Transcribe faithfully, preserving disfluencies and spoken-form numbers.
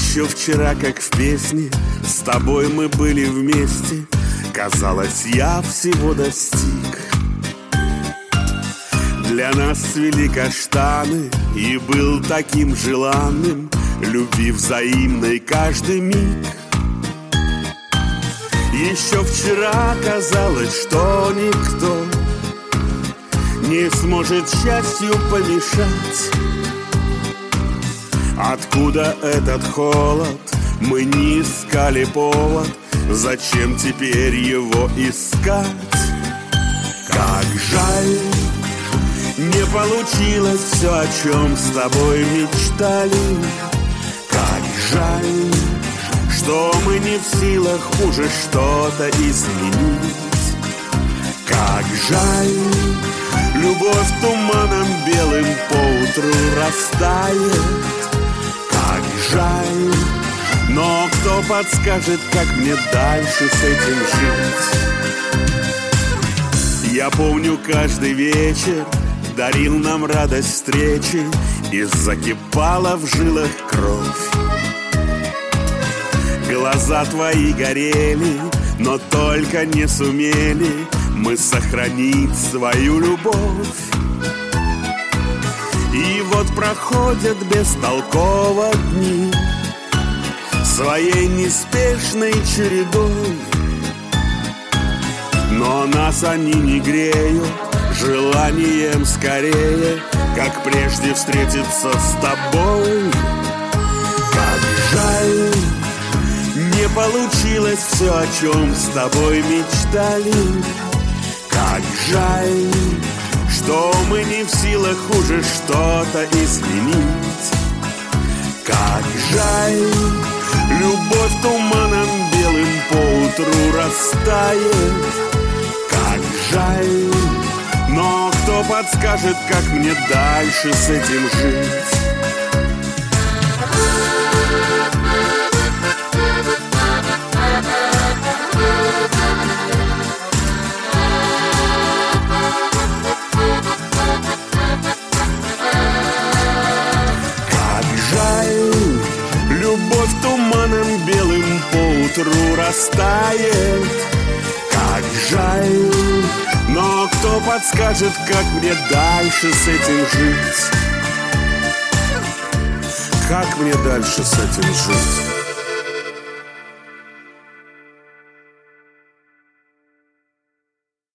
Еще вчера, как в песне, с тобой мы были вместе. Казалось, я всего достиг. Для нас цвели каштаны, и был таким желанным любви взаимной каждый миг. Еще вчера казалось, что никто не сможет счастью помешать. Откуда этот холод? Мы не искали повод. Зачем теперь его искать? Как жаль, не получилось все, о чем с тобой мечтали. Как жаль, что мы не в силах уже что-то изменить. Как жаль, любовь туманом белым поутру растает. Как жаль, но кто подскажет, как мне дальше с этим жить? Я помню, каждый вечер дарил нам радость встречи, и закипала в жилах кровь. Глаза твои горели, но только не сумели мы сохранить свою любовь. И вот проходят бестолково дни своей неспешной чередой, но нас они не греют желанием скорее, как прежде, встретиться с тобой. Как жаль, не получилось все, о чем с тобой мечтали. Как жаль, что мы не в силах уже что-то изменить. Как жаль, любовь туманом белым поутру растает. Как жаль, но кто подскажет, как мне дальше с этим жить? Любовь туманом белым поутру растает. Как жаль, но кто подскажет, как мне дальше с этим жить? Как мне дальше с этим жить?